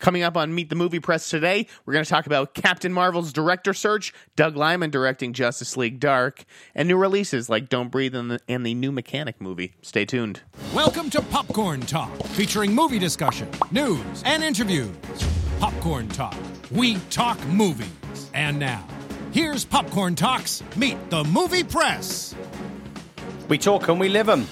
Coming up on Meet the Movie Press today, we're going to talk about Captain Marvel's director search, Doug Liman directing Justice League Dark, and new releases like Don't Breathe and the new Mechanic movie. Stay tuned. Welcome to Popcorn Talk, featuring movie discussion, news, and interviews. Popcorn Talk. We talk movies. And now, here's Popcorn Talk's Meet the Movie Press. We talk and we live them.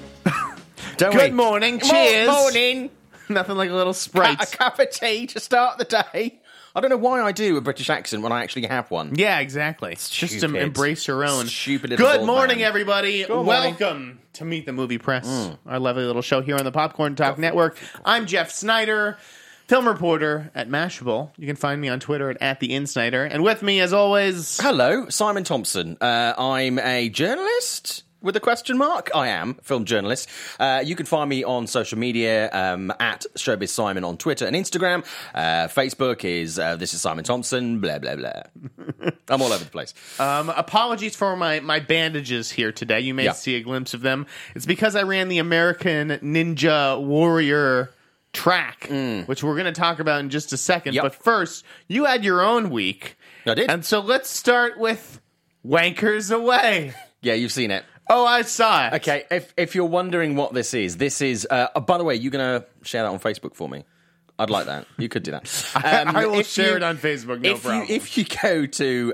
Don't we? Good morning. Cheers. Morning. Nothing like a little Sprite. A cup of tea to start the day. I don't know why I do a British accent when I actually have one. Yeah, exactly. Just to Stupid. embrace your own. Stupid little Good bald morning, man. everybody. Good morning. Welcome to Meet the Movie Press, our lovely little show here on the Popcorn Talk Network. I'm Jeff Snyder, film reporter at Mashable. You can find me on Twitter at @TheInSnyder. And with me, as always... Hello, Simon Thompson. I'm a journalist with a question mark. I am a film journalist. You can find me on social media at Showbiz Simon on Twitter and Instagram. Facebook is This is Simon Thompson, blah, blah, blah. I'm all over the place. Apologies for my bandages here today. You may Yeah. see a glimpse of them. It's because I ran the American Ninja Warrior track, which we're going to talk about in just a second. Yep. But first, you had your own week. I did. And so let's start with Wankers Away. Yeah, you've seen it. Oh, I saw it. Okay, if you're wondering what this is, by the way, you're going to share that on Facebook for me? I'd like that. You could do that. I will if share you- it on Facebook, no problem. If you go to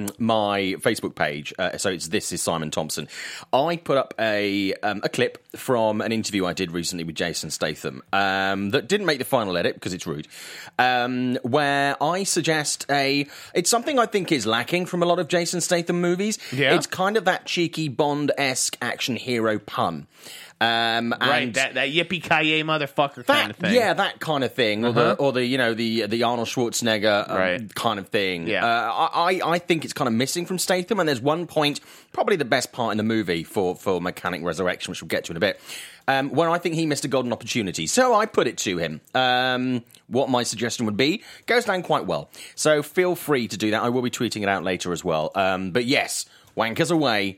my Facebook page, so it's This is Simon Thompson, I put up a clip from an interview I did recently with Jason Statham that didn't make the final edit because it's rude, where I suggest it's something I think is lacking from a lot of Jason Statham movies. Yeah. It's kind of that cheeky Bond-esque action hero pun. Right, that yippee-ki-yay motherfucker kind of thing. Yeah, that kind of thing, or the the Arnold Schwarzenegger Right. kind of thing. Yeah. I think it's kind of missing from Statham, and there's one point, probably the best part in the movie for Mechanic Resurrection, which we'll get to in a bit, where I think he missed a golden opportunity. So I put it to him. What my suggestion would be goes down quite well. So feel free to do that. I will be tweeting it out later as well. But yes, Wankers Away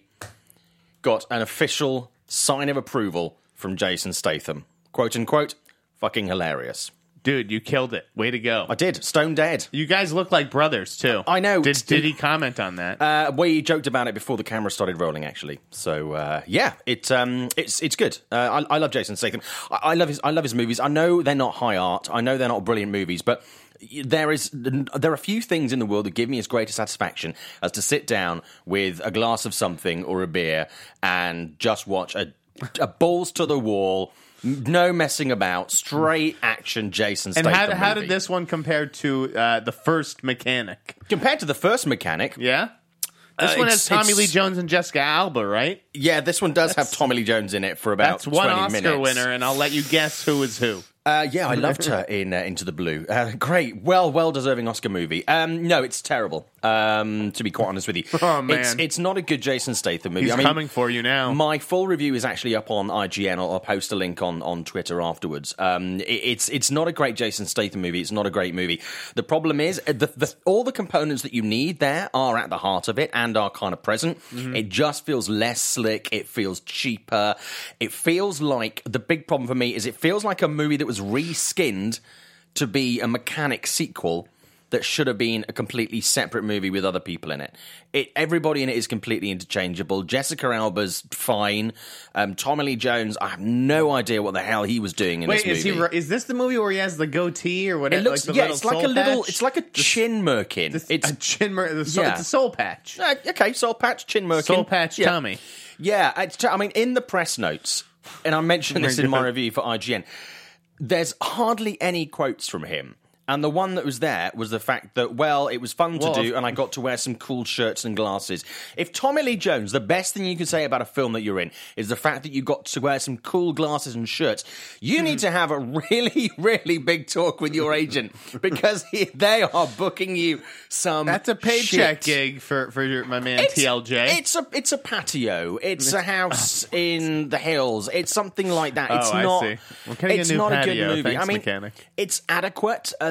got an official sign of approval from Jason Statham. Quote unquote, fucking hilarious. Dude, you killed it. Way to go. I did. Stone dead. You guys look like brothers, too. I know. Did he comment on that? We joked about it before the camera started rolling, actually. So yeah, it's good. I love Jason Statham. I love his movies. I know they're not high art. I know they're not brilliant movies, but there are few things in the world that give me as great a satisfaction as to sit down with a glass of something or a beer and just watch a balls to the wall, no messing about, straight action Jason And Statham how movie. did this one compare to the first Mechanic? Compared to the first Mechanic? Yeah? This one has Tommy Lee Jones and Jessica Alba, right? Yeah, this one does have Tommy Lee Jones in it for about That's one 20 Oscar minutes. winner, and I'll let you guess who is who. Yeah, I loved her in Into the Blue. Great, well-deserving Oscar movie. No, it's terrible, to be quite honest with you. Oh, man. It's not a good Jason Statham movie. He's coming for you now. My full review is actually up on IGN. I'll post a link on Twitter afterwards. It's not a great Jason Statham movie. It's not a great movie. The problem is, all the components that you need there are at the heart of it and are kind of present. Mm-hmm. It just feels less slick. It feels cheaper. It feels like, the big problem for me is it feels like a movie that was reskinned to be a Mechanic sequel that should have been a completely separate movie with other people in it. Everybody in it is completely interchangeable. Jessica Alba's fine. Tommy Lee Jones, I have no idea what the hell he was doing in this movie. Is this the movie where he has the goatee or whatever? It looks, like the yeah, little it's like soul a little, patch? it's like a chin merkin. It's a chin merkin. Yeah. It's a soul patch. Okay, soul patch, chin merkin. Soul patch Yeah. Tommy. Yeah, I mean, in the press notes, and I mentioned this in my review for IGN, there's hardly any quotes from him. And the one that was there was the fact that, well, it was fun to do, and I got to wear some cool shirts and glasses. If Tommy Lee Jones, the best thing you can say about a film that you're in is the fact that you got to wear some cool glasses and shirts, you need to have a really, really big talk with your agent, because they are booking you some That's a paycheck shit. gig for my man TLJ. It's a patio. It's a house in the hills. It's something like that. It's I not. see. We're getting It's a new not a patio. good movie. Thanks, I mean, Mechanic. it's adequate as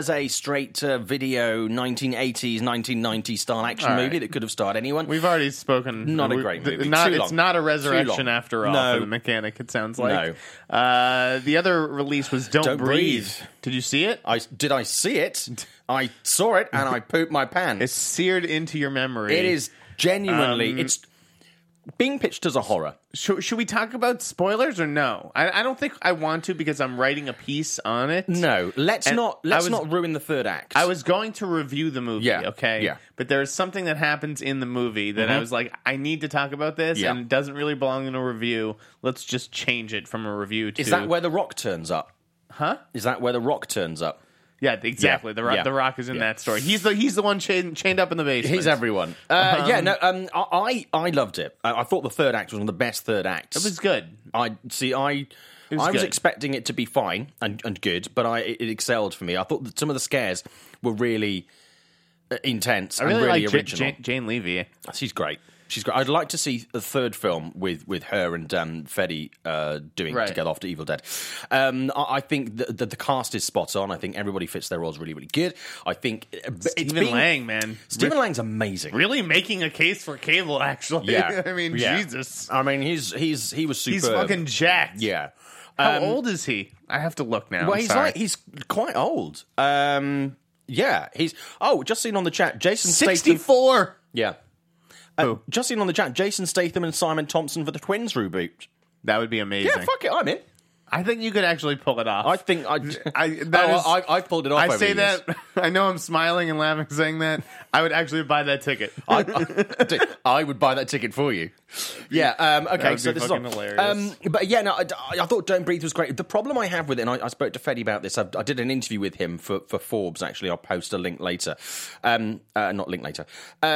as a straight-to-video 1980s, 1990s style action movie that could have starred anyone. We've already spoken. Not a great movie. It's not a resurrection after all for the mechanic, it sounds like. No. The other release was Don't Breathe. Did you see it? Did I see it? I saw it and I pooped my pants. It's seared into your memory. It is genuinely... it's being pitched as a horror. Should we talk about spoilers or no? I don't think I want to because I'm writing a piece on it. No, let's not ruin the third act. I was going to review the movie, okay? Yeah. But there's something that happens in the movie that I was like, I need to talk about this, and it doesn't really belong in a review. Let's just change it from a review to... Is that where The Rock turns up? Huh? Is that where The Rock turns up? Yeah, exactly. The Rock is in that story. He's the one chained up in the basement. He's everyone. I loved it. I thought the third act was one of the best third acts. It was good. I was expecting it to be fine and good, but it excelled for me. I thought that some of the scares were really intense I really and really like original. Jane Levy. She's great. She's great. I'd like to see a third film with her and Fetty doing together after Evil Dead. I think the cast is spot on. I think everybody fits their roles really, really good. I think Stephen Lang, man. Stephen Lang's amazing. Really making a case for Cable, actually. Yeah. I mean, Jesus. I mean, he was superb. He's fucking jacked. Yeah. How old is he? I have to look now. Well, he's quite old. Yeah. Just seen on the chat, Jason 64. Statham. Yeah. Just seen on the chat, Jason Statham and Simon Thompson for the Twins reboot. That would be amazing. Yeah, fuck it, I'm in. I think you could actually pull it off. I think I've pulled it off. that. I know I'm smiling and laughing saying that. I would actually buy that ticket. I would buy that ticket for you. Yeah. Okay. So this is hilarious. But yeah, no. I thought Don't Breathe was great. The problem I have with it, and I spoke to Fetty about this. I did an interview with him for Forbes. Actually, I'll post a link later. Not link later.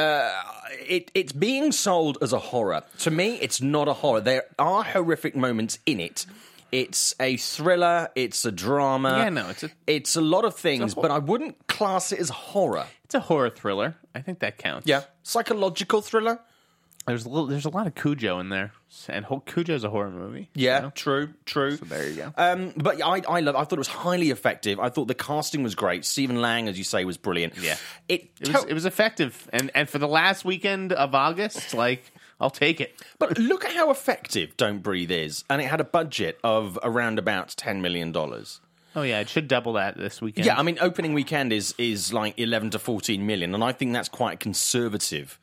It's being sold as a horror. To me, it's not a horror. There are horrific moments in it. It's a thriller. It's a drama. Yeah, no, it's a lot of things, but I wouldn't class it as horror. It's a horror thriller. I think that counts. Yeah, psychological thriller. There's a lot of Cujo in there, and Cujo's a horror movie. Yeah, true. So there you go. But I thought it was highly effective. I thought the casting was great. Stephen Lang, as you say, was brilliant. Yeah, it was effective, and for the last weekend of August, I'll take it. But look at how effective Don't Breathe is. And it had a budget of around about $10 million. Oh, yeah, it should double that this weekend. Yeah, I mean, opening weekend is like 11 to 14 million. And I think that's quite conservative,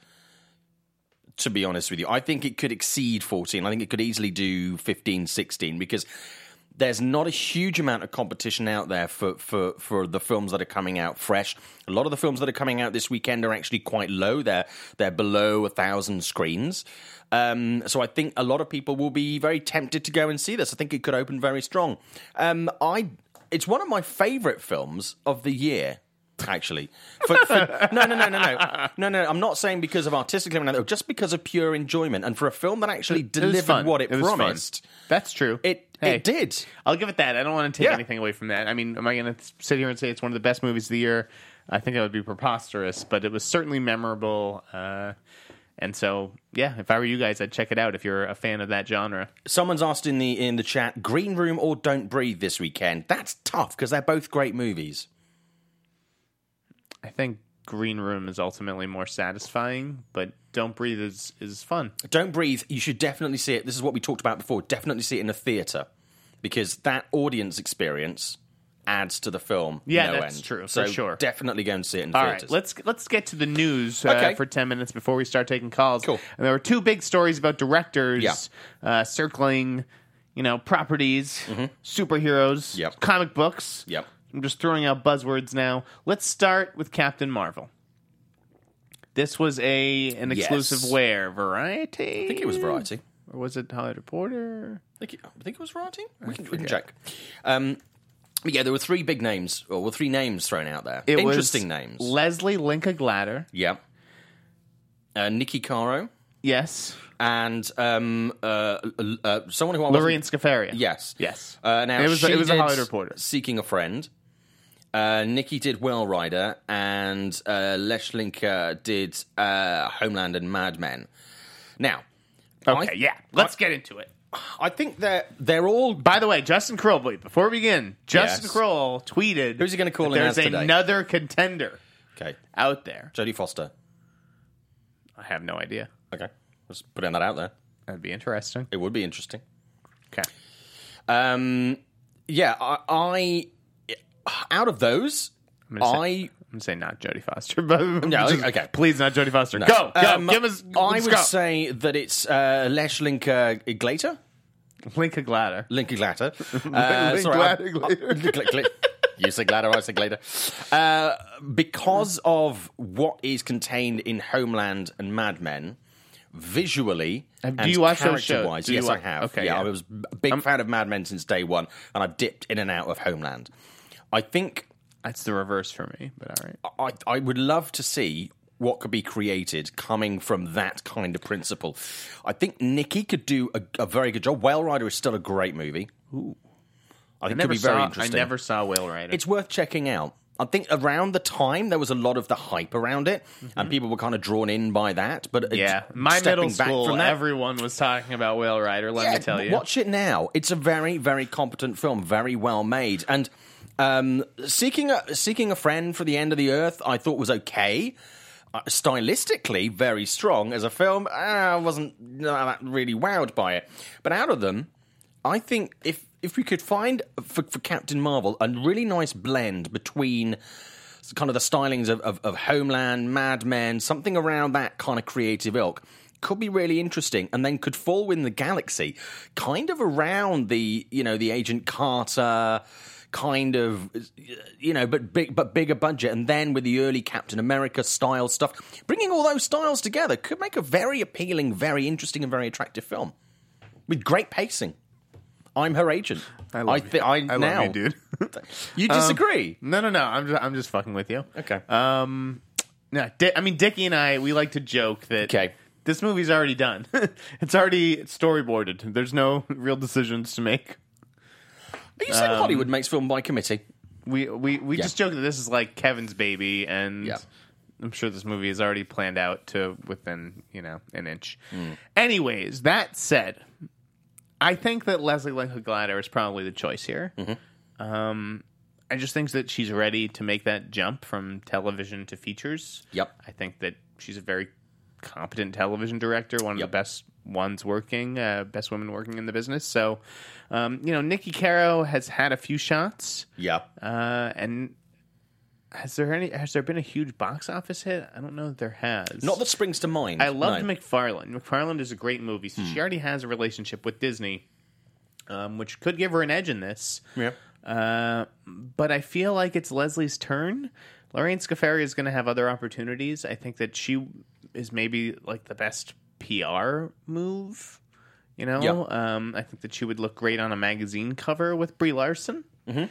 to be honest with you. I think it could exceed 14. I think it could easily do 15, 16, because there's not a huge amount of competition out there for the films that are coming out fresh. A lot of the films that are coming out this weekend are actually quite low. They're below 1,000 screens. So I think a lot of people will be very tempted to go and see this. I think it could open very strong. It's one of my favourite films of the year. Actually, no. I'm not saying because of artistic element, just because of pure enjoyment, and for a film that actually delivered what it promised. That's true. It did. I'll give it that. I don't want to take anything away from that. I mean, am I going to sit here and say it's one of the best movies of the year? I think that would be preposterous, but it was certainly memorable. And so, yeah, if I were you guys, I'd check it out if you're a fan of that genre. Someone's asked in the chat, Green Room or Don't Breathe this weekend? That's tough because they're both great movies. I think Green Room is ultimately more satisfying, but Don't Breathe is fun. Don't Breathe, you should definitely see it. This is what we talked about before. Definitely see it in a theatre, because that audience experience adds to the film. Yeah, that's true, so for sure. Definitely go and see it in All theatres. right, let's get to the news for 10 minutes before we start taking calls. Cool. And there were two big stories about directors circling, properties, superheroes, comic books. Yep. I'm just throwing out buzzwords now. Let's start with Captain Marvel. This was an exclusive where? Variety? I think it was Variety. Or was it Hollywood Reporter? I think it was Variety. We can check. Yeah, there were three big names, or three names thrown out there. Interesting names. Leslie Linka Glatter. Yeah. Nikki Caro. Yes. And someone who I Lorraine Scafaria. Yes. Now it was a Hollywood Reporter. Seeking a Friend. Nikki did Well Rider, and Leschlinka did Homeland and Mad Men. Now, let's get into it. I think they're all. By the way, Justin Kroll, wait, before we begin, Justin Yes. Kroll tweeted... Who's he gonna call that in as there's today? another contender Okay, out there. Jodie Foster. I have no idea. Okay, just putting that out there. That'd be interesting. It would be interesting. Okay. Yeah, I out of those, I'm going to say not Jodie Foster. But No, okay. Please, not Jodie Foster. No. Go. Give us... I let's would go. say that it's Lesh Linka Glater. Linka Glatter. Linka Glatter. Glatter. You say Glatter, I say Glater. Because of what is contained in Homeland and Mad Men, visually Do and you watch those shows? character-wise, Do you yes, watch- I have. Okay, yeah, yeah. I was a big fan of Mad Men since day one, and I've dipped in and out of Homeland. I think That's the reverse for me, but all right. I would love to see what could be created coming from that kind of principle. I think Nikki could do a very good job. Whale Rider is still a great movie. Ooh. I think it could be very I interesting. never saw Whale Rider. It's worth checking out. I think around the time there was a lot of the hype around it, and people were kind of drawn in by that. But yeah, my stepping middle back school, from that, everyone was talking about Whale Rider. Let me tell you. watch it now. It's a very, very competent film, very well made. And Seeking a Friend for the End of the Earth, I thought was okay. Stylistically, very strong as a film. I wasn't really wowed by it. But out of them, I think if we could find for Captain Marvel a really nice blend between kind of the stylings of Homeland, Mad Men, something around that kind of creative ilk, could be really interesting, and then could fall in the galaxy, kind of around the Agent Carter kind of, but bigger budget, and then with the early Captain America style stuff, bringing all those styles together could make a very appealing, very interesting, and very attractive film with great pacing. I'm her agent. I love you, dude. You disagree? No. I'm just fucking with you. Okay. No, Dickie and I, we like to joke that this movie's already done. It's already storyboarded. There's no real decisions to make. Are you saying Hollywood makes film by committee? We just joke that this is like Kevin's baby, and I'm sure this movie is already planned out to within an inch. Anyways, that said, I think that Leslie Linka Glatter is probably the choice here. I just think that she's ready to make that jump from television to features. Yep. I think that she's a very competent television director, one of the best ones working, best women working in the business. So, Nikki Caro has had a few shots. Yeah. And has there been a huge box office hit? I don't know that there has. Not that springs to mind. I loved McFarlane. McFarlane is a great movie. So she already has a relationship with Disney, which could give her an edge in this. Yeah. But I feel like it's Leslie's turn. Lorraine Scafaria is going to have other opportunities. I think that she is maybe like the best PR move. I think that she would look great on a magazine cover with Brie Larson.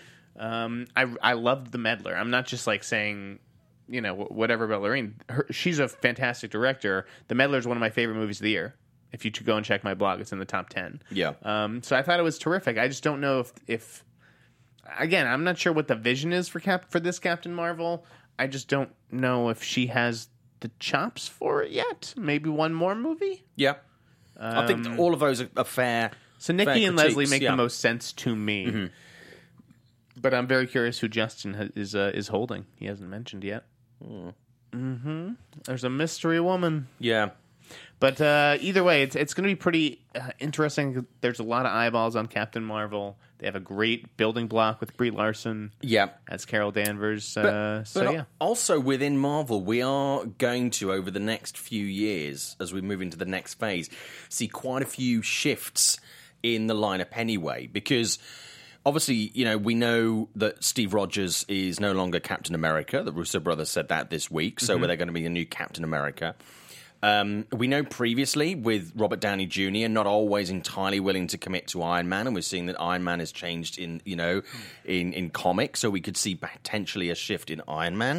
I loved The Meddler. I'm not just like saying, whatever about Lorraine. She's a fantastic director. The Meddler is one of my favorite movies of the year. If you go and check my blog, it's in the top 10. Yeah. So I thought it was terrific. I just don't know if again, I'm not sure what the vision is for this Captain Marvel. I just don't know if she has the chops for it yet. Maybe one more movie? Yeah. I think all of those are fair. So Nikki and Leslie make yeah. the most sense to me. But I'm very curious who Justin is holding. He hasn't mentioned yet. There's a mystery woman. Yeah. But either way, it's going to be pretty interesting. There's a lot of eyeballs on Captain Marvel. They have a great building block with Brie Larson. Yeah. As Carol Danvers. But also within Marvel, we are going to, over the next few years, as we move into the next phase, see quite a few shifts in the lineup anyway. Because obviously, we know that Steve Rogers is no longer Captain America. The Russo brothers said that this week. So they're going to be a new Captain America. We know previously with Robert Downey Jr. not always entirely willing to commit to Iron Man, and we're seeing that Iron Man has changed in in comics, so we could see potentially a shift in Iron Man.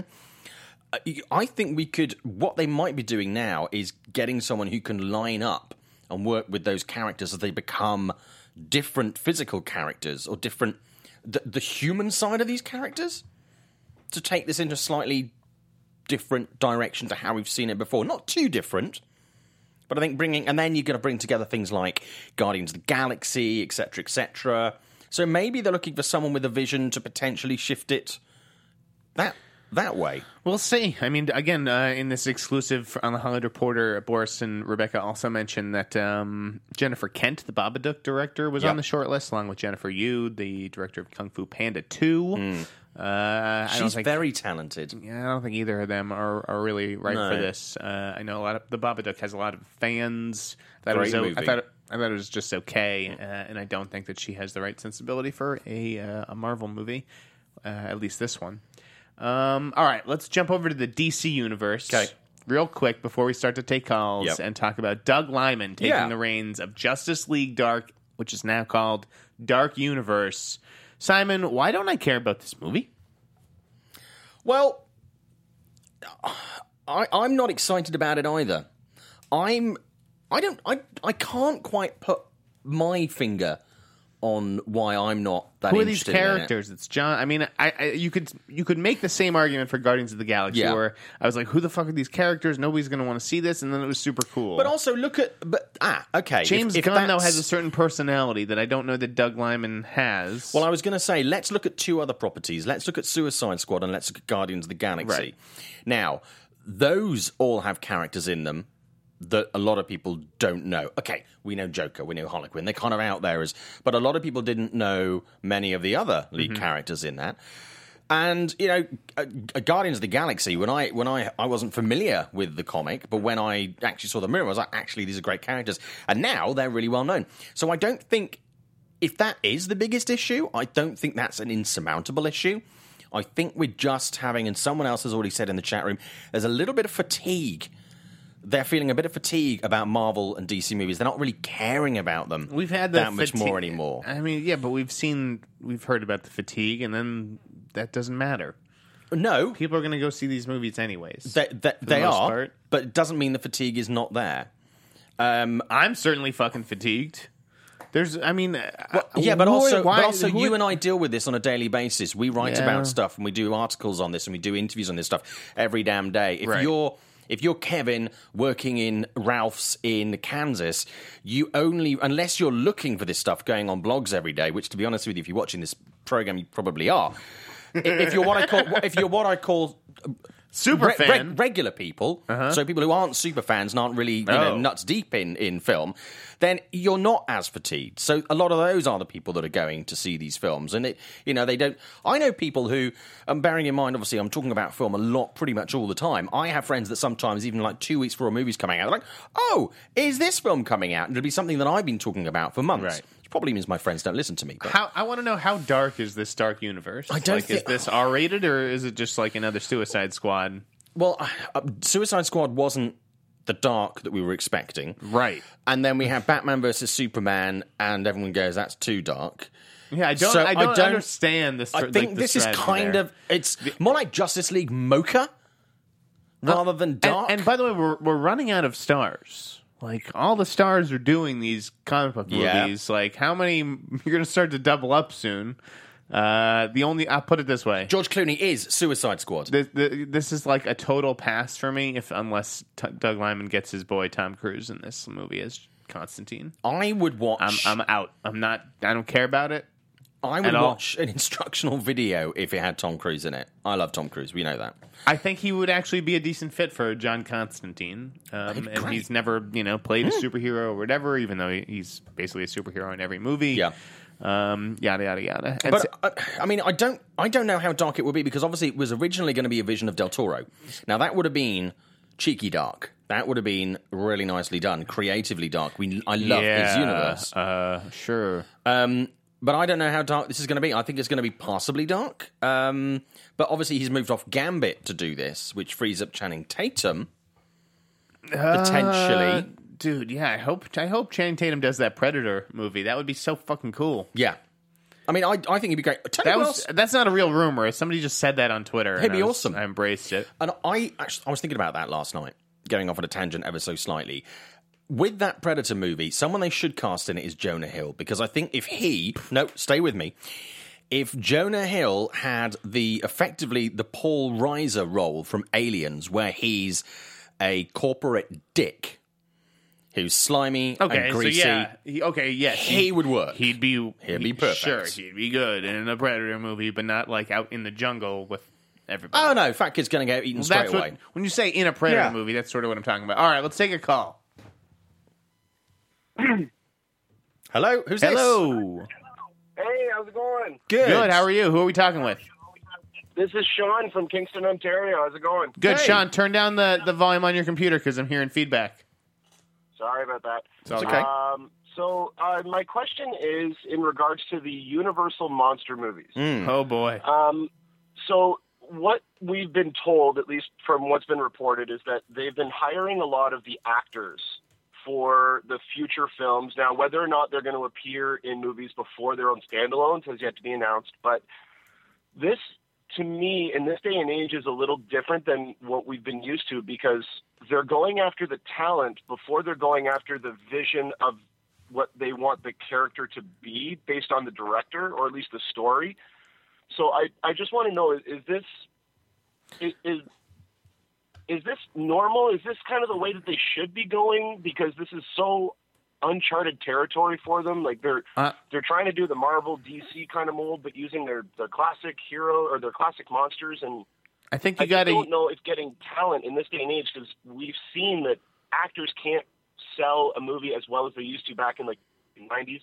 I think what they might be doing now is getting someone who can line up and work with those characters as they become different physical characters or different the human side of these characters, to take this into slightly different direction to how we've seen it before. Not too different, But I think and then you're going to bring together things like Guardians of the Galaxy, etc., etc. So maybe they're looking for someone with a vision to potentially shift it that way. We'll see. I mean, again, in this exclusive on the Hollywood Reporter, Boris and Rebecca also mentioned that Jennifer Kent, the Babadook director, was on the short list, along with Jennifer Yu, the director of Kung Fu Panda 2. She's very talented. Yeah, I don't think either of them are really right for this. I know the Babadook has a lot of fans. Great movie. I thought it was just okay, and I don't think that she has the right sensibility for a Marvel movie, at least this one. All right, let's jump over to the DC universe. Okay. Real quick before we start to take calls and talk about Doug Liman taking the reins of Justice League Dark, which is now called Dark Universe. Simon, why don't I care about this movie? Well, I'm not excited about it either. I can't quite put my finger on why I'm not that Who are these interested in it. characters? It's John. I mean, you could make the same argument for Guardians of the Galaxy, where I was like, "Who the fuck are these characters? Nobody's going to want to see this," and then it was super cool. But also okay. James Gunn though has a certain personality that I don't know that Doug Liman has. Well, I was going to say, let's look at two other properties. Let's look at Suicide Squad and let's look at Guardians of the Galaxy. Right. Now, those all have characters in them that a lot of people don't know. Okay, we know Joker, we know Harley Quinn. They're kind of out there, but a lot of people didn't know many of the other lead characters in that. And, you know, Guardians of the Galaxy, when I wasn't familiar with the comic, but when I actually saw the mirror, I was like, actually, these are great characters. And now they're really well known. So I don't think, if that is the biggest issue, I don't think that's an insurmountable issue. I think we're just having, and someone else has already said in the chat room, there's a little bit of fatigue. They're feeling a bit of fatigue about Marvel and DC movies. They're not really caring about them We've had that much more anymore. I mean, yeah, but we've heard about the fatigue, and then that doesn't matter. No. People are going to go see these movies anyways. They are, but it doesn't mean the fatigue is not there. I'm certainly fucking fatigued. There's, I mean... but also you and I deal with this on a daily basis. We write about stuff, and we do articles on this, and we do interviews on this stuff every damn day. If you're Kevin working in Ralph's in Kansas, you only, unless you're looking for this stuff going on blogs every day, which, to be honest with you, if you're watching this program, you probably are. If you're what I call super fan, regular people, so people who aren't super fans and aren't really nuts deep in film, then you're not as fatigued. So a lot of those are the people that are going to see these films, and they don't. I know people who, bearing in mind, obviously, I'm talking about film a lot, pretty much all the time. I have friends that sometimes, even like 2 weeks before a movie's coming out, they're like, "Oh, is this film coming out?" And it'll be something that I've been talking about for months. Right. Which probably means my friends don't listen to me. But I want to know, how dark is this Dark Universe? I don't is this R-rated, or is it just like another Suicide Squad? Well, Suicide Squad wasn't the dark that we were expecting. Right. And then we have Batman versus Superman, and everyone goes, that's too dark. Yeah, I don't understand this. I think this is kind of, it's more like Justice League mocha rather than dark. And by the way, we're running out of stars. Like, all the stars are doing these comic book movies. Like, how many, you're going to start to double up soon. I'll put it this way. George Clooney is Suicide Squad. This is like a total pass for me, unless Doug Liman gets his boy Tom Cruise in this movie as Constantine. I would watch. I'm out. I don't care about it. I would watch an instructional video if it had Tom Cruise in it. I love Tom Cruise. We know that. I think he would actually be a decent fit for John Constantine. And he's never, played a superhero or whatever, even though he's basically a superhero in every movie. Yeah. Yada yada yada. But I mean, I don't know how dark it would be, because obviously it was originally going to be a vision of Del Toro. Now that would have been cheeky dark. That would have been really nicely done, creatively dark. I love his universe. Sure. But I don't know how dark this is going to be. I think it's going to be passably dark. But obviously he's moved off Gambit to do this, which frees up Channing Tatum potentially. Dude, yeah, I hope Channing Tatum does that Predator movie. That would be so fucking cool. Yeah. I mean, I think he'd be great. That's not a real rumor. Somebody just said that on Twitter. He'd be awesome. I embraced it. And I was thinking about that last night, going off on a tangent ever so slightly. With that Predator movie, someone they should cast in it is Jonah Hill, because I think stay with me. If Jonah Hill had effectively the Paul Reiser role from Aliens, where he's a corporate dick who's slimy Okay, and greasy. so yeah. Yes. He would work. He'd be perfect. Sure, he'd be good in a Predator movie, but not like out in the jungle with everybody. Oh, no, Fat Kid's going to get eaten straight away. When you say in a Predator Yeah. movie, that's sort of what I'm talking about. All right, let's take a call. Hello? Who's this? Hello. Hey, how's it going? Good. How are you? Who are we talking with? This is Sean from Kingston, Ontario. How's it going? Good, Hey. Sean. Turn down the volume on your computer because I'm hearing feedback. Sorry about that. It's all okay. So my question is in regards to the Universal monster movies. Oh boy. So what we've been told, at least from what's been reported, is that they've been hiring a lot of the actors for the future films. Now, whether or not they're going to appear in movies before their own standalones has yet to be announced. But this, to me, in this day and age, is a little different than what we've been used to, because they're going after the talent before they're going after the vision of what they want the character to be based on the director, or at least the story. So I just want to know, is this normal? Is this kind of the way that they should be going? Because this is so uncharted territory for them. Like they're trying to do the Marvel DC kind of mold, but using their classic hero or their classic monsters. And I think I don't know if getting talent in this day and age, because we've seen that actors can't sell a movie as well as they used to back in like the 90s.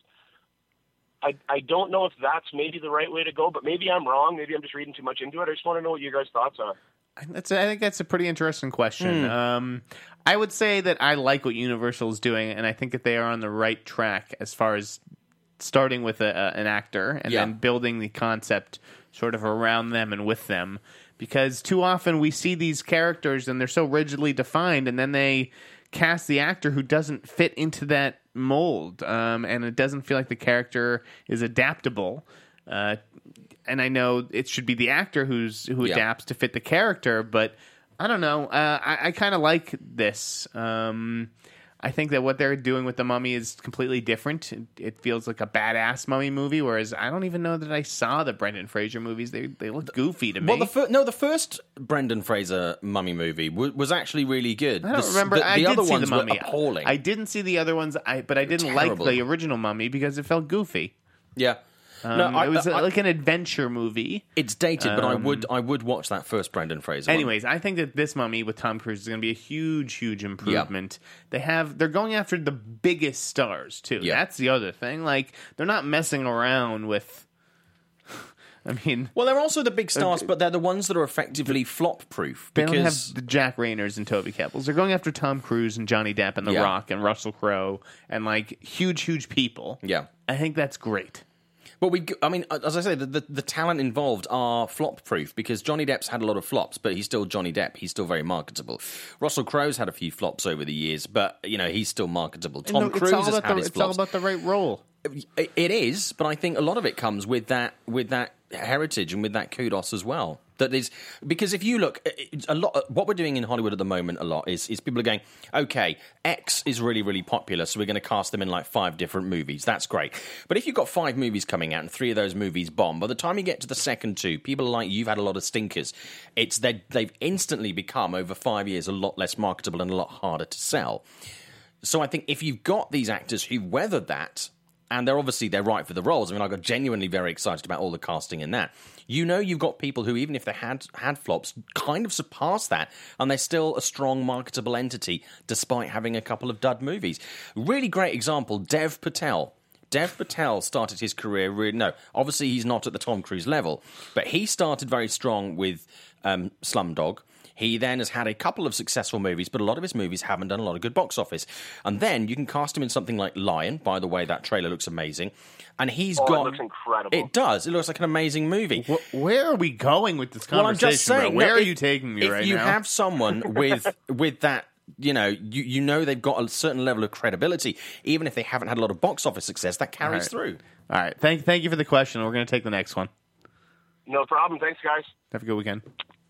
I don't know if that's maybe the right way to go, but maybe I'm wrong. Maybe I'm just reading too much into it. I just want to know what your guys' thoughts are. I think that's a pretty interesting question. I would say that I like what Universal is doing, and I think that they are on the right track as far as starting with an actor and then building the concept sort of around them and with them. Because too often we see these characters and they're so rigidly defined, and then they cast the actor who doesn't fit into that mold, and it doesn't feel like the character is adaptable. And I know it should be the actor who adapts to fit the character, but I don't know. I kind of like this. I think that what they're doing with The Mummy is completely different. It feels like a badass Mummy movie, whereas I don't even know that I saw the Brendan Fraser movies. They look goofy to me. Well, the first Brendan Fraser Mummy movie was actually really good. I don't remember. The I did other see ones The Mummy. were appalling. I didn't see the other ones, but I didn't like Terrible. the original Mummy because it felt goofy. Yeah. It was like an adventure movie. It's dated, but I would watch that first Brendan Fraser one. Anyways, I think that this Mummy with Tom Cruise is going to be a huge, huge improvement. They're going after the biggest stars too. Yeah. That's the other thing. Like they're not messing around with. I mean, well, they're also the big stars, but they're the ones that are effectively flop-proof. they Because don't have the Jack Rayners and Toby Kebbels. They're going after Tom Cruise and Johnny Depp and The Rock and Russell Crowe and like huge, huge people. Yeah. I think that's great. But as I say, the talent involved are flop-proof, because Johnny Depp's had a lot of flops, but he's still Johnny Depp. He's still very marketable. Russell Crowe's had a few flops over the years, but he's still marketable. Tom Cruise has had his It's flops. all about the right role. It is, but I think a lot of it comes with that heritage and with that kudos as well. That is, because if you look a lot, what we're doing in Hollywood at the moment a lot is people are going, okay, X is really, really popular, so we're going to cast them in like 5 different movies. That's great. But if you've got 5 movies coming out and 3 of those movies bomb, by the time you get to the second 2, people are like, you've had a lot of stinkers. They've instantly become, over 5 years, a lot less marketable and a lot harder to sell. So I think if you've got these actors who weathered that, and they're right for the roles. I mean, I got genuinely very excited about all the casting in that. You've got people who, even if they had flops, kind of surpass that, and they're still a strong, marketable entity, despite having a couple of dud movies. Really great example, Dev Patel. Dev Patel started his career obviously he's not at the Tom Cruise level, but he started very strong with Slumdog. He then has had a couple of successful movies, but a lot of his movies haven't done a lot of good box office. And then you can cast him in something like Lion. By the way, that trailer looks amazing. And it looks incredible. It does. It looks like an amazing movie. Where are we going with this conversation? Well, I'm just saying. Where are you taking me right now? If you have someone with that, they've got a certain level of credibility, even if they haven't had a lot of box office success, that carries through. All right. Thank you for the question. We're going to take the next one. No problem. Thanks, guys. Have a good weekend.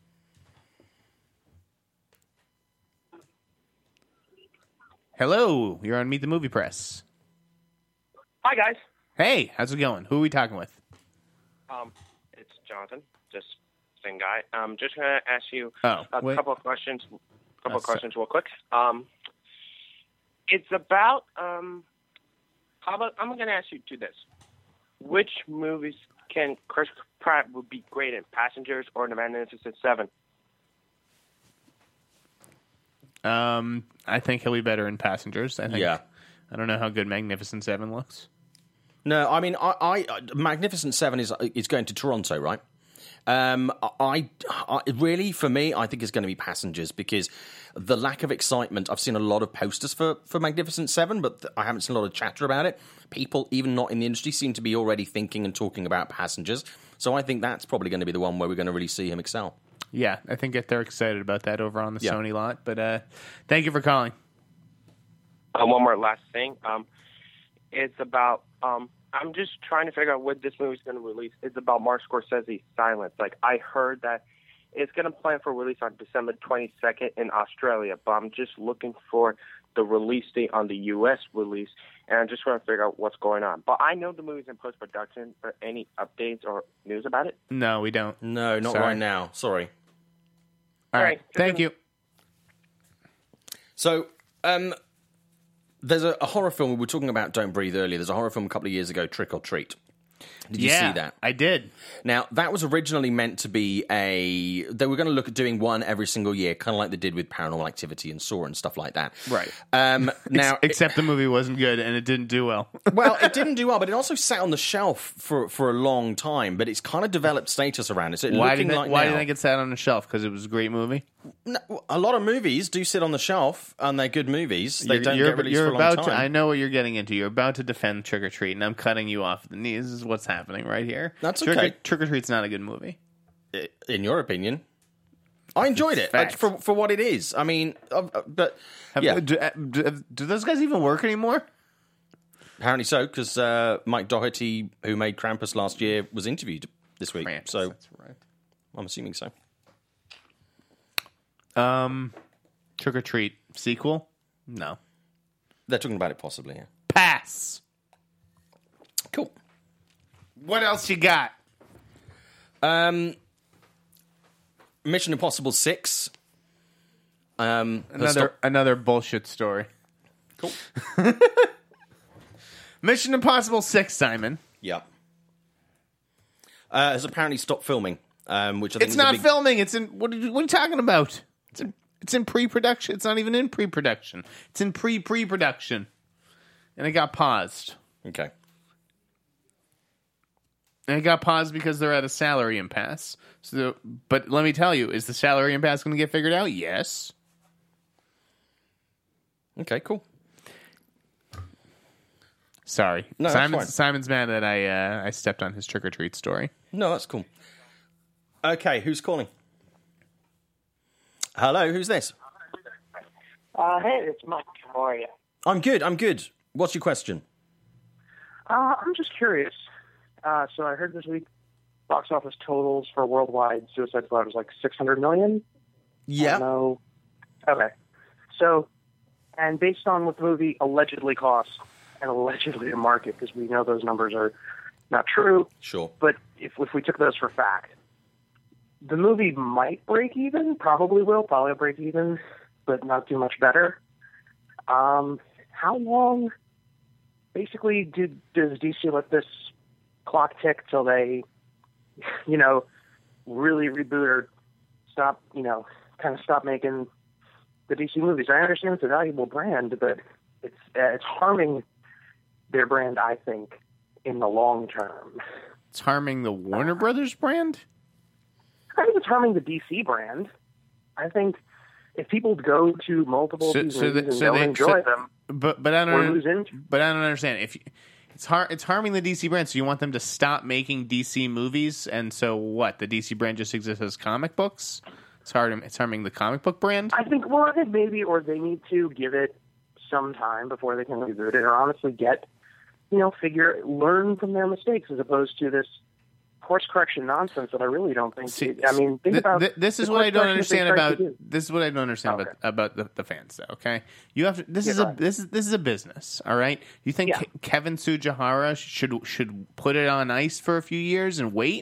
Hello, you're on Meet the Movie Press. Hi, guys. Hey, how's it going? Who are we talking with? It's Jonathan, just same guy. Just going to ask you a couple of questions. Questions real quick. It's about how about I'm going to ask you to this: which movies can Chris Pratt would be great in? Passengers or The Magnificent Seven? I think he'll be better in Passengers. I think. Yeah. I don't know how good Magnificent Seven looks. No, I mean, I Magnificent Seven is going to Toronto, right? I really, for me, I think it's going to be Passengers because the lack of excitement. I've seen a lot of posters for Magnificent Seven, but I haven't seen a lot of chatter about it. People, even not in the industry, seem to be already thinking and talking about Passengers. So I think that's probably going to be the one where we're going to really see him excel. Yeah, I think they're excited about that over on the Sony lot. But thank you for calling. One more last thing. It's about. I'm just trying to figure out what this movie's going to release. It's about Martin Scorsese's Silence. Like, I heard that it's going to plan for release on December 22nd in Australia, but I'm just looking for the release date on the U.S. release, and I just want to figure out what's going on. But I know the movie's in post-production. Are any updates or news about it? No, we don't. No, not right now. Sorry. All right. Thank you. So, there's a horror film we were talking about. Don't Breathe earlier. There's a horror film a couple of years ago, Trick or Treat. Did you see that? I did. Now, that was originally meant to be they were going to look at doing one every single year, kind of like they did with Paranormal Activity and Saw and stuff like that. Right. Now, except the movie wasn't good and it didn't do well. Well, it didn't do well, but it also sat on the shelf for a long time. But it's kind of developed status around it. So Why do you think it sat on the shelf? Because it was a great movie? No, a lot of movies do sit on the shelf, and they're good movies. They don't get released for a long time. I know what you're getting into. You're about to defend Trick or Treat, and I'm cutting you off at the knees. This is what's happening right here. That's okay. Trick or Treat's not a good movie. In your opinion? I enjoyed it for what it is. I mean, but yeah. Do those guys even work anymore? Apparently so, because Mike Doherty, who made Krampus last year, was interviewed this week. Krampus, so that's right. I'm assuming so. Trick or Treat sequel? No. They're talking about it possibly, yeah. Pass. Cool. What else you got? Mission Impossible 6. Another bullshit story. Cool. Mission Impossible 6, Simon. Yeah. Has apparently stopped filming, which I think it's not filming. It's in. What are you talking about? It's in pre-production. It's not even in pre-production. It's in pre-production, and it got paused. Okay. And it got paused because they're at a salary impasse. But let me tell you, is the salary impasse going to get figured out? Yes. Okay, cool. Sorry. No, Simon's mad that I stepped on his Trick or Treat story. No, that's cool. Okay, who's calling? Hello, who's this? Hey, it's Mike. How are you? I'm good. What's your question? I'm just curious. So I heard this week box office totals for worldwide Suicide Squad was like $600 million. Yeah. No. Okay. So, and based on what the movie allegedly costs and allegedly to market, because we know those numbers are not true. Sure. But if we took those for fact, the movie might break even. Probably break even, but not do much better. How long? Basically, does DC let this clock tick till they, really reboot or stop, kind of stop making the DC movies? I understand it's a valuable brand, but it's harming their brand, I think, in the long term. It's harming the Warner Brothers brand? I think it's harming the DC brand. I think if people go to multiple movies and don't enjoy them, but I don't understand. If it's harming the DC brand, so you want them to stop making DC movies, and so what? The DC brand just exists as comic books. It's harming the comic book brand. I think maybe, or they need to give it some time before they can reboot it, or honestly learn from their mistakes, as opposed to this course correction nonsense that I really don't think. This is what I don't understand about. This is what I don't understand about the fans, though. Okay, you have to. This is a business. All right. You think Kevin Tsujihara should put it on ice for a few years and wait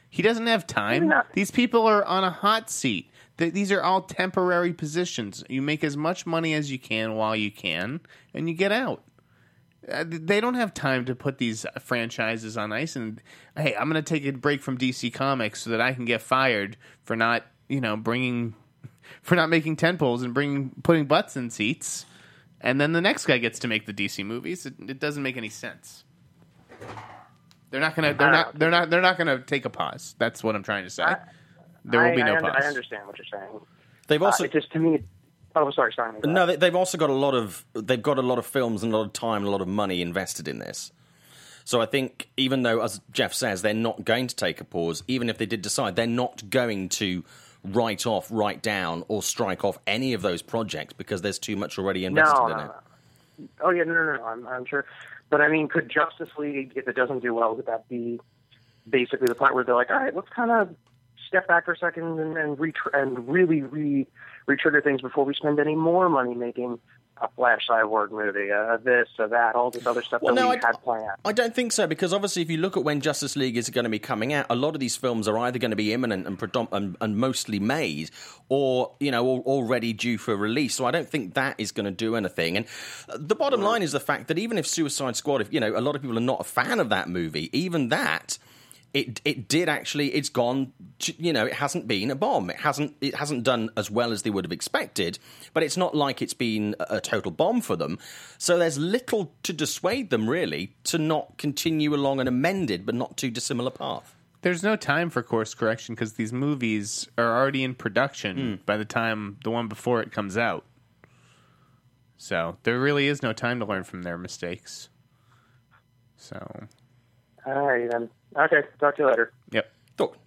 He doesn't have time. These people are on a hot seat. These are all temporary positions. You make as much money as you can while you can, and you get out. They don't have time to put these franchises on ice. And hey, I'm going to take a break from DC Comics so that I can get fired for not, making tentpoles and putting butts in seats. And then the next guy gets to make the DC movies. It doesn't make any sense. They're not going to. They're not going to take a pause. That's what I'm trying to say. There will be no pause. I understand what you're saying. They've also just to me. Oh, sorry. No, they've also got a lot of films and a lot of time and a lot of money invested in this. So I think even though, as Jeff says, they're not going to take a pause, even if they did decide, they're not going to write down, or strike off any of those projects because there's too much already invested in it. Oh yeah, no. I'm sure. But I mean, could Justice League, if it doesn't do well, would that be basically the point where they're like, all right, let's kind of step back for a second and really re-trigger things before we spend any more money making a Flash Cyborg movie, this, that, all this other stuff had planned? I don't think so, because obviously if you look at when Justice League is going to be coming out, a lot of these films are either going to be imminent and mostly made, or already due for release. So I don't think that is going to do anything. And the bottom line is the fact that even if Suicide Squad, if a lot of people are not a fan of that movie, even that. It did actually. It's gone. It hasn't been a bomb. It hasn't done as well as they would have expected. But it's not like it's been a total bomb for them. So there's little to dissuade them really to not continue along an amended but not too dissimilar path. There's no time for course correction because these movies are already in production by the time the one before it comes out. So there really is no time to learn from their mistakes. So. All right, then. Okay, talk to you later. Yep. Talk.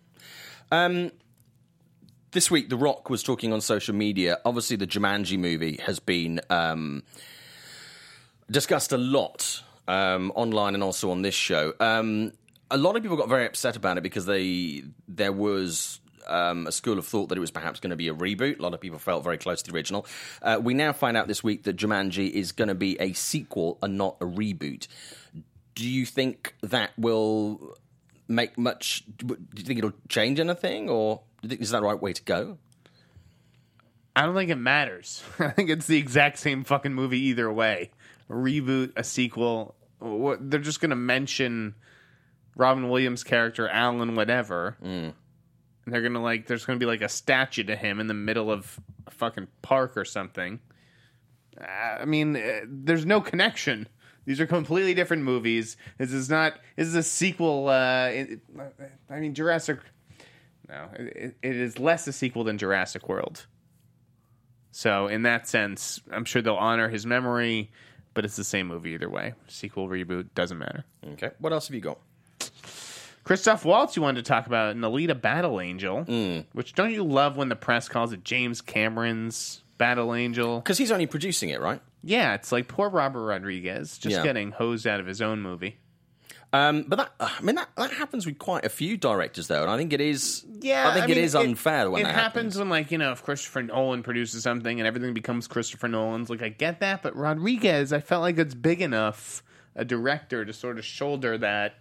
This week, The Rock was talking on social media. Obviously, the Jumanji movie has been discussed a lot online and also on this show. A lot of people got very upset about it because there was a school of thought that it was perhaps going to be a reboot. A lot of people felt very close to the original. We now find out this week that Jumanji is going to be a sequel and not a reboot. Do you think that will make much? Do you think it'll change anything, or do you think is that the right way to go? I don't think it matters. I think it's the exact same fucking movie either way. A reboot, a sequel. They're just going to mention Robin Williams' character, Alan, whatever. And they're going to there's going to be a statue to him in the middle of a fucking park or something. I mean, there's no connection. These are completely different movies. This is a sequel. Jurassic. No, it is less a sequel than Jurassic World. So in that sense, I'm sure they'll honor his memory, but it's the same movie either way. Sequel, reboot, doesn't matter. Okay. What else have you got? Christoph Waltz, you wanted to talk about an Alita Battle Angel, which don't you love when the press calls it James Cameron's Battle Angel? Because he's only producing it, right? Yeah, it's like poor Robert Rodriguez just getting hosed out of his own movie. But that happens with quite a few directors, though, and I think it is. Yeah, it is unfair when that happens. When if Christopher Nolan produces something and everything becomes Christopher Nolan's. I get that, but Rodriguez, I felt like it's big enough a director to sort of shoulder that,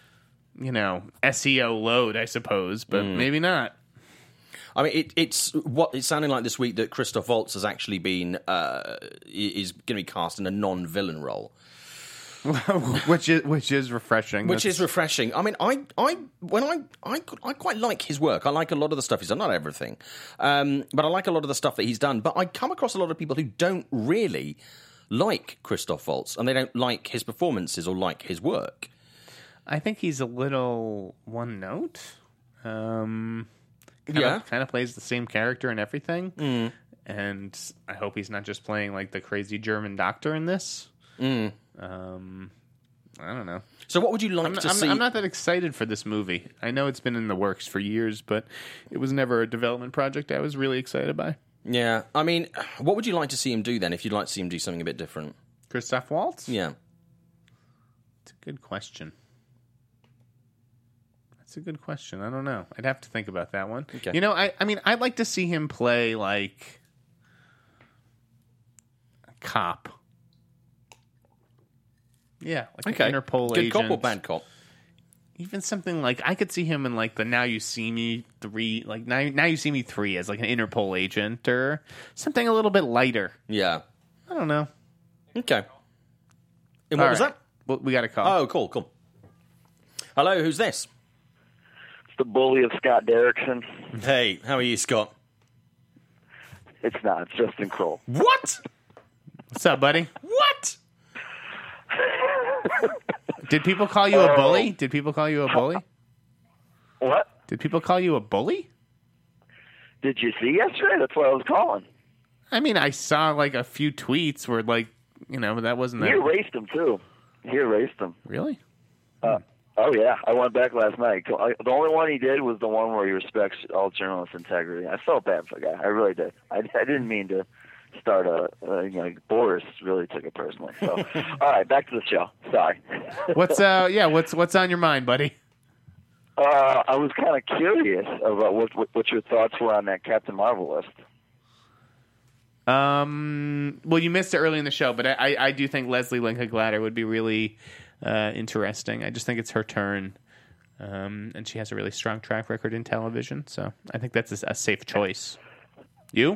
SEO load, I suppose, but maybe not. I mean, it's sounding like this week that Christoph Waltz has actually been is going to be cast in a non-villain role, which is refreshing. Which is refreshing. I mean, I quite like his work. I like a lot of the stuff he's done, not everything, but I like a lot of the stuff that he's done. But I come across a lot of people who don't really like Christoph Waltz, and they don't like his performances or like his work. I think he's a little one note. Kind of plays the same character and everything. And I hope he's not just playing the crazy German doctor in this. I don't know. So what would you like to see? I'm not that excited for this movie. I know it's been in the works for years, but it was never a development project I was really excited by. Yeah. I mean, what would you like to see him do then if you'd like to see him do something a bit different? Christoph Waltz? Yeah. It's a good question. That's a good question. I don't know. I'd have to think about that one. Okay. I'd like to see him play a cop. Yeah, an Interpol good agent. Good cop or bad cop? even something like I could see him in like the Now You See Me 3, like Now You See Me 3 as like an Interpol agent or something a little bit lighter. Yeah. I don't know. Okay. And what was that? Well, we got a call. Oh, cool. Hello, who's this? It's the bully of Scott Derrickson. Hey, how are you, Scott? It's not. It's Justin Kroll. What? What's up, buddy? What? Did people call you a bully? Did people call you a bully? What? Did people call you a bully? Did you see yesterday? That's what I was calling. I mean, I saw like a few tweets where like, that wasn't that. He erased them, too. He erased them. Really? Oh, yeah. I went back last night. The only one he did was the one where he respects all journalist integrity. I felt bad for the guy. I really did. I didn't mean to start Boris really took it personally. So, all right, back to the show. Sorry. What's on your mind, buddy? I was kind of curious about what your thoughts were on that Captain Marvel list. Well, you missed it early in the show, but I do think Leslie Linka Glatter would be really interesting. I just think it's her turn, and she has a really strong track record in television, so I think that's a safe choice. You?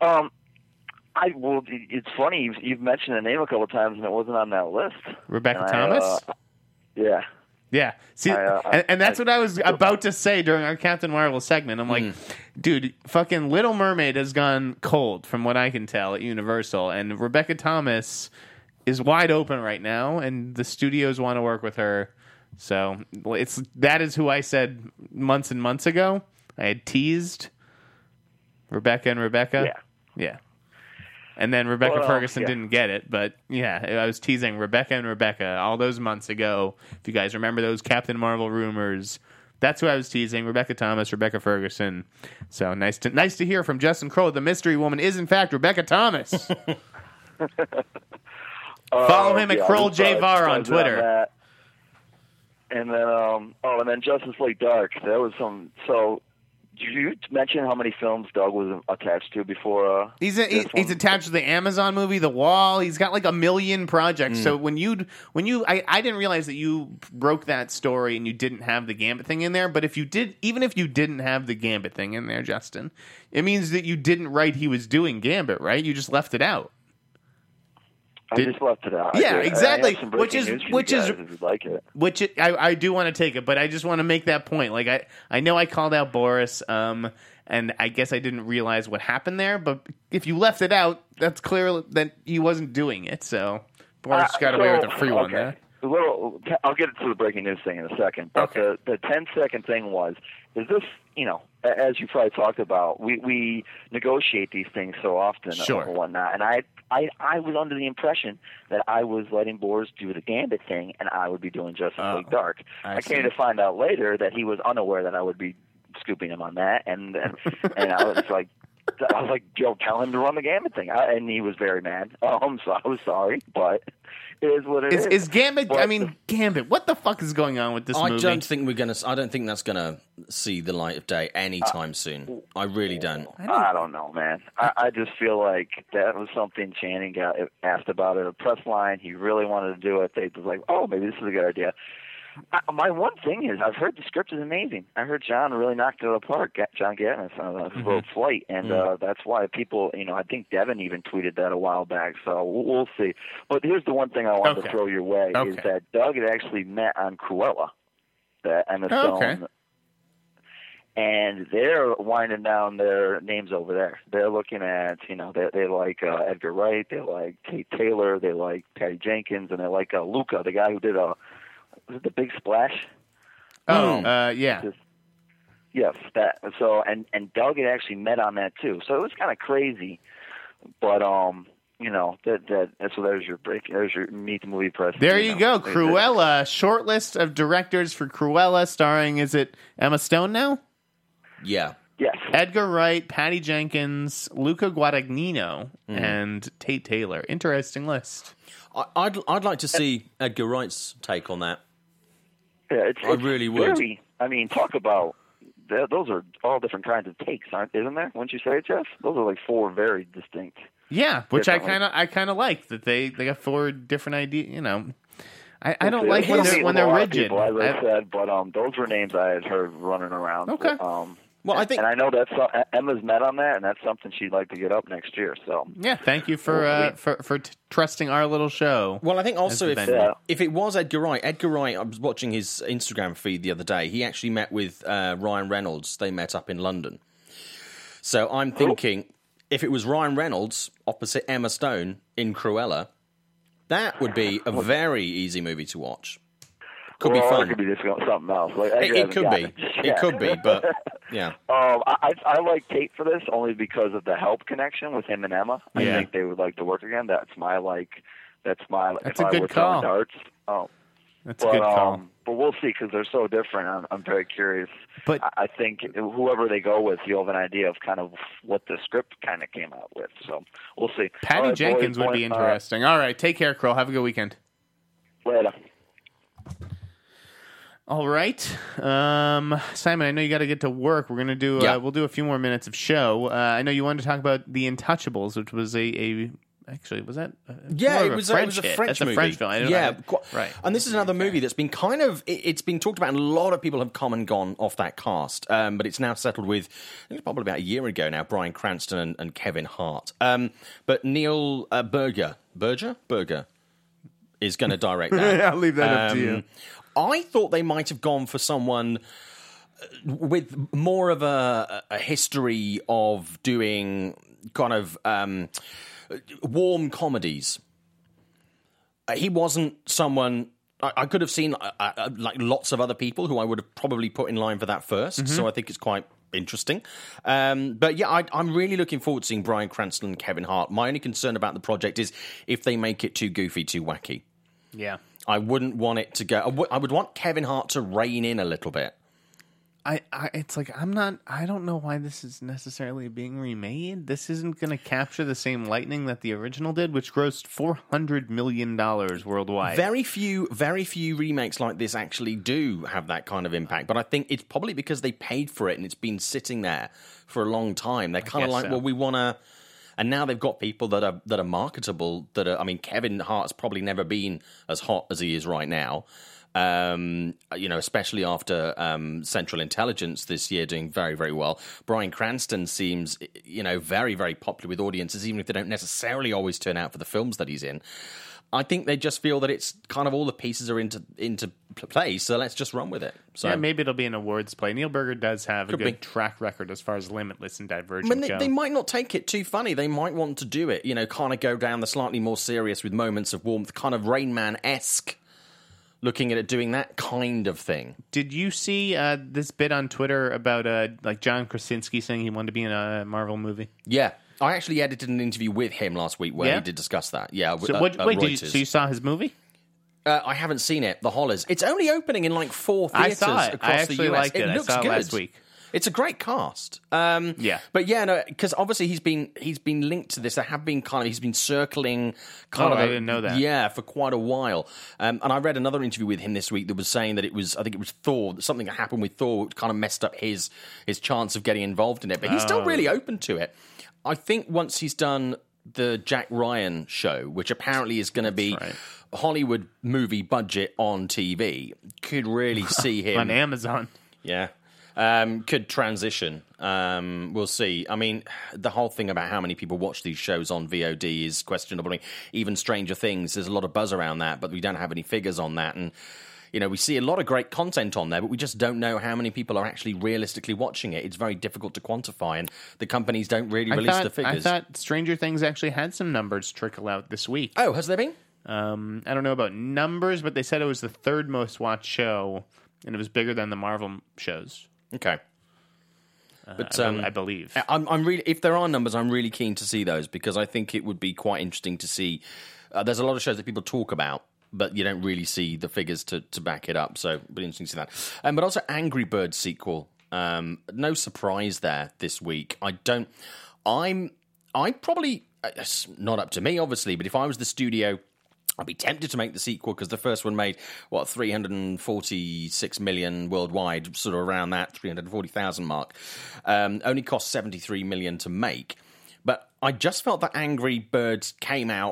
It's funny you've mentioned the name a couple of times, and it wasn't on that list. Rebecca Thomas? Yeah. Yeah. See, and that's what I was about to say during our Captain Marvel segment. I'm like, dude, fucking Little Mermaid has gone cold from what I can tell at Universal, and Rebecca Thomas is wide open right now, and the studios want to work with her. So that is who I said months and months ago. I had teased Rebecca and Rebecca. Yeah. And then Rebecca Ferguson didn't get it, but yeah, I was teasing Rebecca and Rebecca all those months ago. If you guys remember those Captain Marvel rumors, that's who I was teasing. Rebecca Thomas, Rebecca Ferguson. So nice to hear from Justin Kroll. The mystery woman is in fact Rebecca Thomas. Follow him at Kroll J Var on Twitter. And then Justice League Dark. That was some. So, did you mention how many films Doug was attached to before? He's attached to the Amazon movie, The Wall. He's got like 1 million projects. So I didn't realize that you broke that story and you didn't have the Gambit thing in there. But if you did, even if you didn't have the Gambit thing in there, Justin, it means that you didn't write he was doing Gambit, right? You just left it out. I just left it out. Yeah, exactly. Which is if you'd like it. I do want to take it, but I just want to make that point. Like I know I called out Boris, and I guess I didn't realize what happened there. But if you left it out, that's clear that he wasn't doing it. So Boris got away with a free one there. I'll get to the breaking news thing in a second. But the 10-second thing was, is this, as you probably talked about, we negotiate these things so often and whatnot. And I was under the impression that I was letting Boris do the Gambit thing and I would be doing Justice League Dark. I came to find out later that he was unaware that I would be scooping him on that. And I was like, Joe, tell him to run the Gambit thing. And he was very mad. So I was sorry, but it is what it is. Is Gambit? Gambit. What the fuck is going on with this movie? I don't think that's gonna see the light of day anytime soon. I really don't. I don't know, man. I just feel like that was something Channing got asked about at a press line. He really wanted to do it. They was like, oh, maybe this is a good idea. My one thing is, I've heard the script is amazing. I heard John really knocked it apart, John Gattis on his Road Flight, and that's why people, I think Devin even tweeted that a while back, so we'll see. But here's the one thing I wanted to throw your way, is that Doug had actually met on Cruella, the Emma Stone, and they're winding down their names over there. They're looking at, they like Edgar Wright, they like Kate Taylor, they like Patty Jenkins, and they like Luca, the guy who did was it The Big Splash? Yeah. Yes, that. So, and Doug had actually met on that too. So it was kind of crazy, but so there's your break. There's your Meet the Movie press. There you go, Cruella. Short list of directors for Cruella, starring, is it Emma Stone now? Yeah. Yes. Edgar Wright, Patty Jenkins, Luca Guadagnino, and Tate Taylor. Interesting list. I'd like to see Edgar Wright's take on that. Yeah, I really would. Talk about those are all different kinds of takes, isn't there? Wouldn't you say, Jeff? Those are like 4 very distinct. Yeah, which I kind of like that they got 4 different ideas. I don't like when they're rigid. People, as I said, but those were names I had heard running around. Okay. Well, I think, and I know that's Emma's met on that, and that's something she'd like to get up next year. So yeah, thank you for trusting our little show. Well, I think also if it was Edgar Wright, I was watching his Instagram feed the other day. He actually met with Ryan Reynolds. They met up in London. So I'm thinking, if it was Ryan Reynolds opposite Emma Stone in Cruella, that would be a very easy movie to watch. Could be fun. It could be just something else. Like, it could be. It could be, but yeah. I like Tate for this only because of the Help connection with him and Emma. I think they would like to work again. That's a good call. Darts. That's a good call. But we'll see because they're so different. I'm very curious. But I think whoever they go with, you'll have an idea of kind of what the script kind of came out with. So we'll see. Patty Jenkins would be interesting. All right, take care, Kroll. Have a good weekend. Later. All right, Simon. I know you got to get to work. We're gonna do. We'll do a few more minutes of show. I know you wanted to talk about The Untouchables, which was actually was that? It was a French movie. That's a French film. Right. And this is another movie that's been it's been talked about, and a lot of people have come and gone off that cast. But it's now settled with, I think it's probably about a year ago now, Bryan Cranston and Kevin Hart. But Neil Berger is going to direct that. I'll leave that up to you. I thought they might have gone for someone with more of a history of doing kind of warm comedies. He wasn't someone... I could have seen like lots of other people who I would have probably put in line for that first, so I think it's quite interesting. But yeah, I'm really looking forward to seeing Bryan Cranston and Kevin Hart. My only concern about the project is if they make it too goofy, too wacky. Yeah. I wouldn't want it to go... I would want Kevin Hart to rein in a little bit. It's like, I don't know why this is necessarily being remade. This isn't going to capture the same lightning that the original did, which grossed $400 million worldwide. Very few remakes like this actually do have that kind of impact, but I think it's probably because they paid for it and it's been sitting there for a long time. They're kind of like, well, we want to... And now they've got people that are marketable. Kevin Hart's probably never been as hot as he is right now. Especially after Central Intelligence this year doing very, very well. Bryan Cranston seems, very, very popular with audiences, even if they don't necessarily always turn out for the films that he's in. I think they just feel that it's kind of all the pieces are into place, so let's just run with it. So yeah, maybe it'll be an awards play. Neil Berger does have a good track record as far as Limitless and Divergent go. They might not take it too funny. They might want to do it, kind of go down the slightly more serious with moments of warmth, kind of Rain Man-esque, looking at it doing that kind of thing. Did you see this bit on Twitter about John Krasinski saying he wanted to be in a Marvel movie? Yeah. I actually edited an interview with him last week where he did discuss that. Yeah. So you saw his movie? I haven't seen it. The Hollers. It's only opening in 4 theaters across the US. Liked it. It looks I saw good. It last week. It's a great cast. But because obviously he's been linked to this. There have been he's been circling I didn't know that. Yeah, for quite a while. And I read another interview with him this week that was saying that it was Thor. Something that happened with Thor kind of messed up his chance of getting involved in it. But he's still really open to it. I think once he's done the Jack Ryan show, which apparently is going to be Hollywood movie budget on TV, could really see him on Amazon. Yeah. Could transition. We'll see. I mean, the whole thing about how many people watch these shows on VOD is questionable. I mean, even Stranger Things, there's a lot of buzz around that, but we don't have any figures on that. And, we see a lot of great content on there, but we just don't know how many people are actually realistically watching it. It's very difficult to quantify, and the companies don't really release the figures. I thought Stranger Things actually had some numbers trickle out this week. Oh, has there been? I don't know about numbers, but they said it was the third most watched show, and it was bigger than the Marvel shows. Okay. But I believe I'm really. If there are numbers, I'm really keen to see those because I think it would be quite interesting to see. There's a lot of shows that people talk about, but you don't really see the figures to back it up. So, it'd be interesting to see that. But also, Angry Birds sequel. No surprise there this week. I probably. It's not up to me, obviously, but if I was the studio, I'd be tempted to make the sequel because the first one made, 346 million worldwide, sort of around that 340,000 mark. Only cost 73 million to make. But I just felt that Angry Birds came out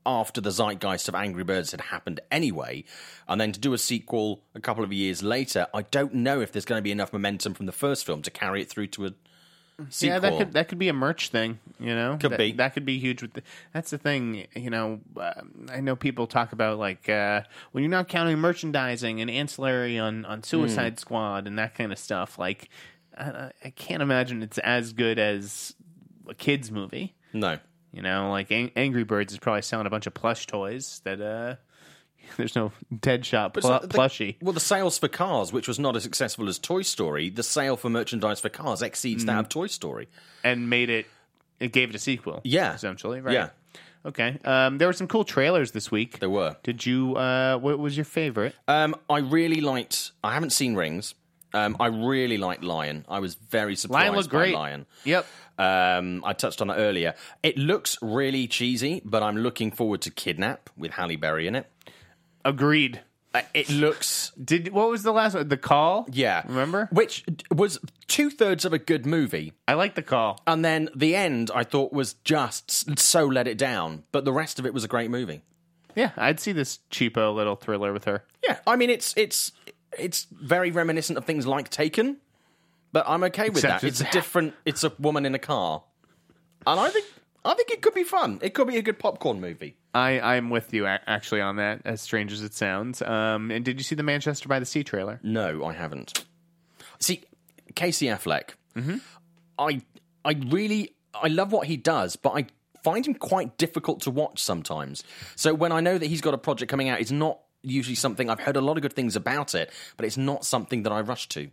after the zeitgeist of Angry Birds had happened anyway, and then to do a sequel a couple of years later, I don't know if there's going to be enough momentum from the first film to carry it through to a sequel. Yeah, that could be a merch thing, you know? That could be huge. That's the thing, you know, I know people talk about, like, when you're not counting merchandising and ancillary on Suicide Squad and that kind of stuff, like, I can't imagine it's as good as a kid's movie. No. You know, like, Angry Birds is probably selling a bunch of plush toys that, there's no Deadshot plushie. Well, the sales for Cars, which was not as successful as Toy Story, the sale for merchandise for Cars exceeds that of Toy Story. And it gave it a sequel. Yeah. Essentially, right? Yeah. Okay. There were some cool trailers this week. There were. Did you, what was your favorite? I really liked, I haven't seen Rings. I really liked Lion. I was very surprised by Lion. Yep. I touched on that earlier. It looks really cheesy, but I'm looking forward to Kidnap with Halle Berry in it. Agreed. It looks... What was the last one? The Call? Yeah. Remember? Which was 2/3 of a good movie. I like The Call. And then the end, I thought, was just so let it down. But the rest of it was a great movie. Yeah, I'd see this cheapo little thriller with her. Yeah, I mean, it's very reminiscent of things like Taken, but I'm okay with that. It's a woman in a car. And I think it could be fun. It could be a good popcorn movie. I'm with you, actually, on that, as strange as it sounds. And did you see the Manchester by the Sea trailer? No, I haven't. See, Casey Affleck, I love what he does, but I find him quite difficult to watch sometimes. So when I know that he's got a project coming out, it's not usually something... I've heard a lot of good things about it, but it's not something that I rush to.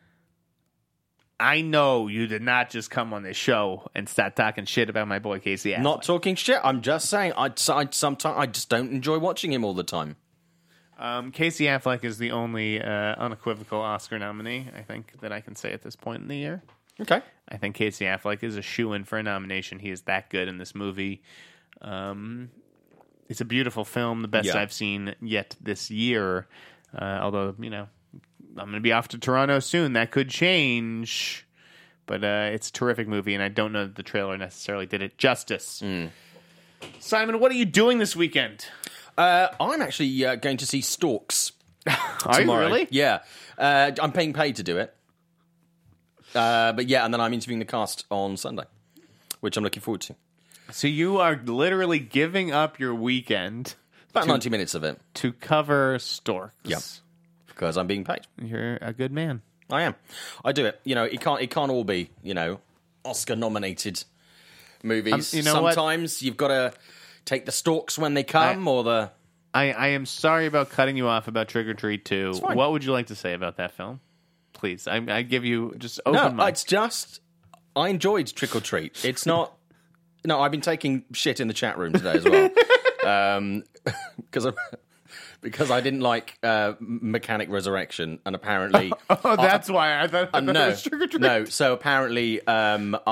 I know you did not just come on this show and start talking shit about my boy Casey Affleck. Not talking shit. I'm just saying. Sometimes I just don't enjoy watching him all the time. Casey Affleck is the only unequivocal Oscar nominee, I think, that I can say at this point in the year. Okay. I think Casey Affleck is a shoo-in for a nomination. He is that good in this movie. It's a beautiful film, the best I've seen yet this year. Although, you know, I'm going to be off to Toronto soon. That could change. But it's a terrific movie, and I don't know that the trailer necessarily did it justice. Simon, what are you doing this weekend? I'm actually going to see Storks Are tomorrow. you really? Yeah. I'm paying paid to do it. But yeah, and then I'm interviewing the cast on Sunday, which I'm looking forward to. So you are literally giving up your weekend... About 90 minutes of it. To cover Storks. Yep. Because I'm being paid. You're a good man. I am. I do it. You know, it can't all be, you know, Oscar-nominated movies. You know Sometimes you've got to take the Storks when they come, or the... I am sorry about cutting you off about Trick or Treat 2. What would you like to say about that film? Please. I give you just open mind. It's just... I enjoyed Trick or Treat. It's not... No, I've been taking shit in the chat room today as well. Because I didn't like Mechanic Resurrection, and apparently... that's why I thought it was Trick or Treat. No, so apparently I've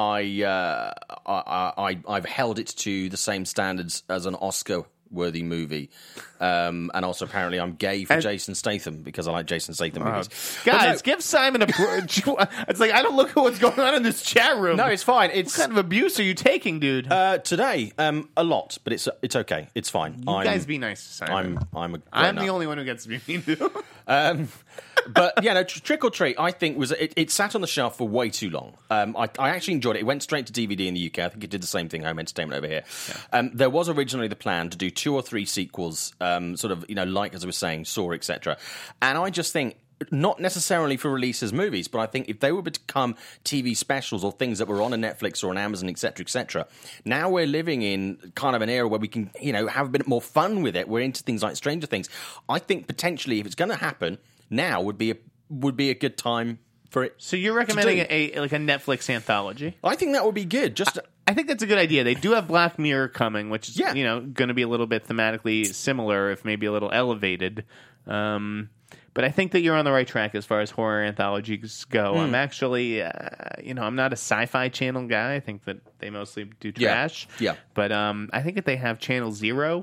held it to the same standards as an Oscar-worthy movie. And also apparently I'm gay for Jason Statham, because I like Jason Statham movies. Guys, give Simon a... It's like, I don't look at what's going on in this chat room. No, it's fine. What kind of abuse are you taking, dude? Today, a lot, but it's okay. It's fine. You guys be nice to Simon. I'm the only one who gets to be mean to. But yeah, no, Trick or Treat, I think it sat on the shelf for way too long. I actually enjoyed it. It went straight to DVD in the UK. I think it did the same thing, Home Entertainment over here. Yeah. There was originally the plan to do 2 or 3 sequels, sort of, you know, like as I was saying, Saw, etc. And I just think, not necessarily for release as movies, but I think if they were to become TV specials or things that were on a Netflix or an Amazon, etc., now we're living in kind of an era where we can, you know, have a bit more fun with it. We're into things like Stranger Things. I think potentially, if it's going to happen, now would be a good time for it. So you're recommending a Netflix anthology? I think that would be good. I think that's a good idea. They do have Black Mirror coming, which is you know, going to be a little bit thematically similar, if maybe a little elevated. But I think that you're on the right track as far as horror anthologies go. I'm actually, you know, I'm not a Sci-Fi Channel guy. I think that they mostly do trash. Yeah. But I think that they have Channel Zero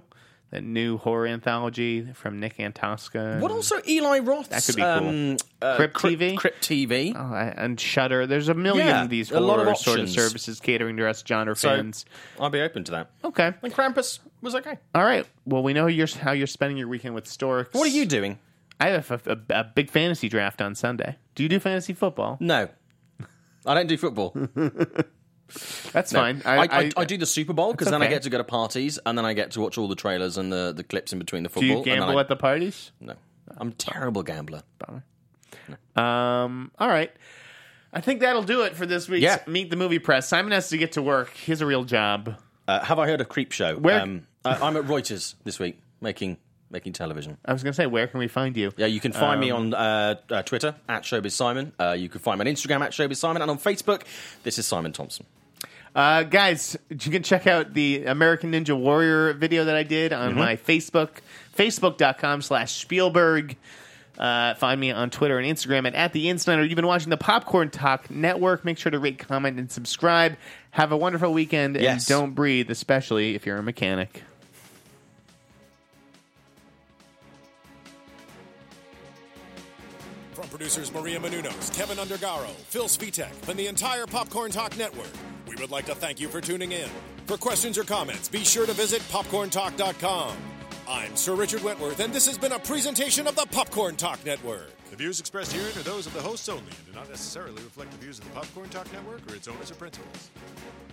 that new horror anthology from Nick Antosca. What also Eli Roth's? That could be cool. Crypt TV? Crypt TV. Oh, and Shudder. There's a million of these a lot of horror sort of options. services catering to us genre So fans. I'll be open to that. Okay. And Krampus was okay. All right. Well, we know how you're spending your weekend with Storks. What are you doing? I have a big fantasy draft on Sunday. Do you do fantasy football? No. I don't do football. That's No. fine. I do the Super Bowl because then I okay. get to go to parties and then I get to watch all the trailers and the clips in between the Do football. you and then gamble I- at the parties? No. I'm a terrible gambler. All right. I think that'll do it for this week's Yeah. Meet the Movie Press. Simon has to get to work. He has a real job. Have I heard of Creep Show? Where- I'm at Reuters this week making television. I was going to say, where can we find you? Yeah, you can find me on Twitter at Showbiz Simon. You can find me on Instagram at Showbiz Simon, and on Facebook, this is Simon Thompson. Guys, you can check out the American Ninja Warrior video that I did on my Facebook, facebook.com/Spielberg. Find me on Twitter and Instagram at The Insider. You've been watching the Popcorn Talk Network. Make sure to rate, comment, and subscribe. Have a wonderful weekend, and Yes. don't breathe, especially if you're a mechanic. From producers Maria Menounos, Kevin Undergaro, Phil Svitek, and the entire Popcorn Talk Network, we would like to thank you for tuning in. For questions or comments, be sure to visit popcorntalk.com. I'm Sir Richard Wentworth, and this has been a presentation of the Popcorn Talk Network. The views expressed herein are those of the hosts only and do not necessarily reflect the views of the Popcorn Talk Network or its owners or principals.